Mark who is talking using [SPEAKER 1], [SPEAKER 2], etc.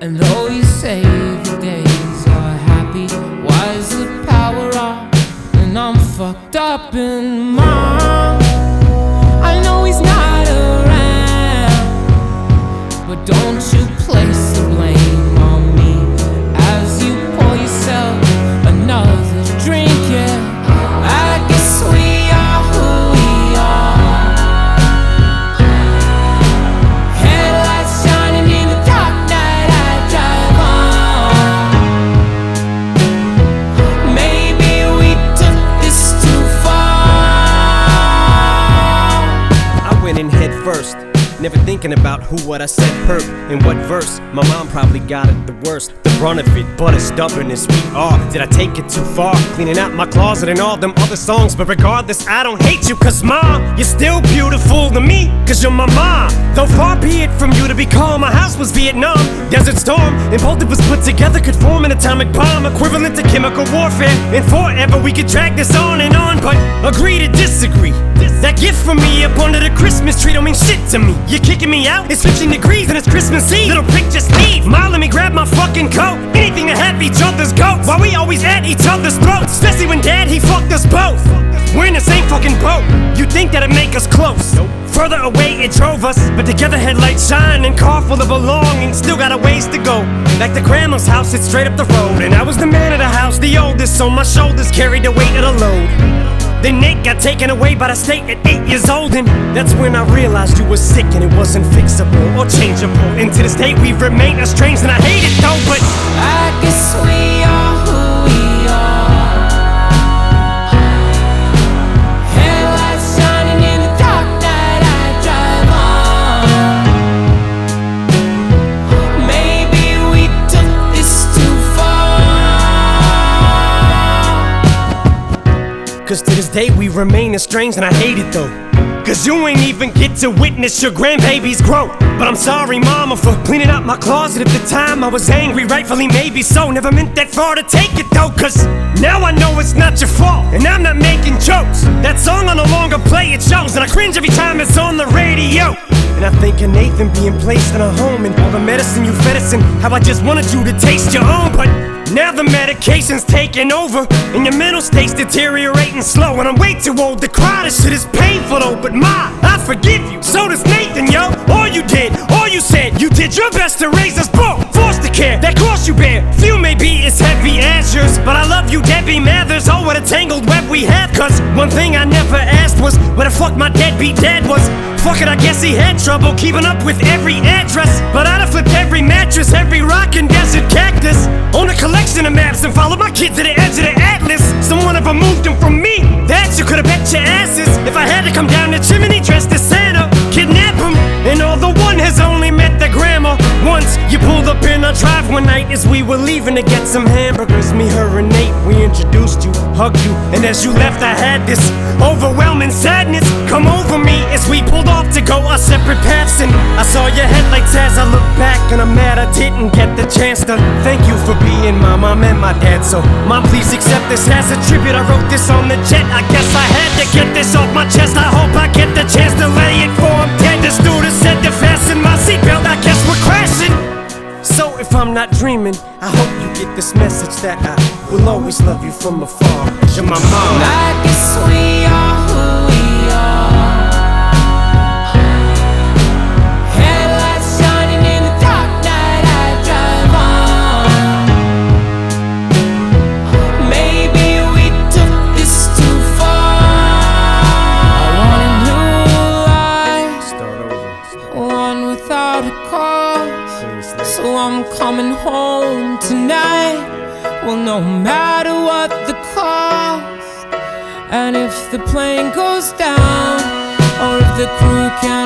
[SPEAKER 1] And though you say the days are happy, why is the power off? And I'm fucked up in mind. I know he's not around, but don't you place the blame on me as you pour yourself another drink. Yeah, I guess we are who we are. Headlights shining in the dark night, I drive on. Maybe we took this too far.
[SPEAKER 2] I went in head first, never thinking about who, what I said hurt, in what verse. My mom probably got it the worst, the brunt of it, but as stubborn as we are. Did I take it too far, cleaning out my closet and all them other songs? But regardless, I don't hate you, cause mom, you're still beautiful to me, cause you're my mom. Though far be it from you to be calm, my house was Vietnam, Desert Storm, and both of us put together could form an atomic bomb, equivalent to chemical warfare. And forever we could drag this on and on, but agree to disagree. That gift from me up under the Christmas tree don't mean shit to me. You're kicking me out, it's 15 degrees and it's Christmas Eve. Little prick, just leave. Ma, let me grab my fucking coat. Anything to have each other's goats, while we always at each other's throats. Especially when dad, he fucked us both. We're in the same fucking boat. You'd think that'd make us close. Further away it drove us, but together headlights shine and car full of belongings. Still got a ways to go. Like the grandma's house, it's straight up the road. And I was the man of the house, the oldest, so my shoulders carried the weight of the load. Then Nick got taken away by the state at 8 years old, and that's when I realized you were sick and it wasn't fixable or changeable. And to this day we've remained estranged, and I hate it though, but
[SPEAKER 1] I guess we are who we are. Headlights shining in the dark night, I drive on. Maybe we took this too far.
[SPEAKER 2] cause to this day we remain estranged, and I hate it though. Cause you ain't even get to witness your grandbaby's growth. But I'm sorry mama for cleaning out my closet at the time. I was angry, rightfully maybe so. Never meant that far to take it though, cause now I know it's not your fault, and I'm not making jokes. That song I no longer play, it shows, and I cringe every time it's on the radio. And I think of Nathan being placed in a home, and all the medicine you fed us, and how I just wanted you to taste your own. But now the medication's taking over, and your mental state's deteriorating slow. And I'm way too old to cry, this shit is painful though. But ma, I forgive you, so does Nathan, yo. All you did, all you said, you did your best to raise us both. Foster care, that cross you bear, few may be as heavy as yours, but I love you, Debbie Mathers. Oh, what a tangled web we have. Cause one thing I never asked was where the fuck my deadbeat dad was. Fuck it, I guess he had trouble keeping up with every address, but I'd have flipped every mattress, every rock and desert cactus, own a collection of maps and followed my kid to the edge of the atlas. Someone ever moved him from me, that you could've bet your asses. If I had to come down the chimney dressed as Santa, kidnap him, and although one has only met the grandma once, you pulled up in our drive one night as we were leaving to get some hamburgers. Me, her, and Nate, we introduced you, hugged you, and as you left I had this overwhelming sadness come over me as we pulled off to go our separate paths. And I saw your headlights as I looked back, and I'm mad I didn't get the chance to thank you for being my mom and my dad. So mom, please accept this as a tribute. I wrote this on the jet, I guess I had to get this off my chest. I hope I get the chance to lay it for him dead. The stewardess said to fasten my seatbelt, I guess we're crashing. So if I'm not dreaming, I hope you get this message that I will always love you from afar. You're my mom.
[SPEAKER 1] I guess we are who we are. Headlights shining in the dark night, I drive on. Maybe we took this too far. I want a new life,
[SPEAKER 2] Start over.
[SPEAKER 1] one without a cause. So I'm coming home tonight. Well, no matter what the cost, and if the plane goes down, or if the crew can't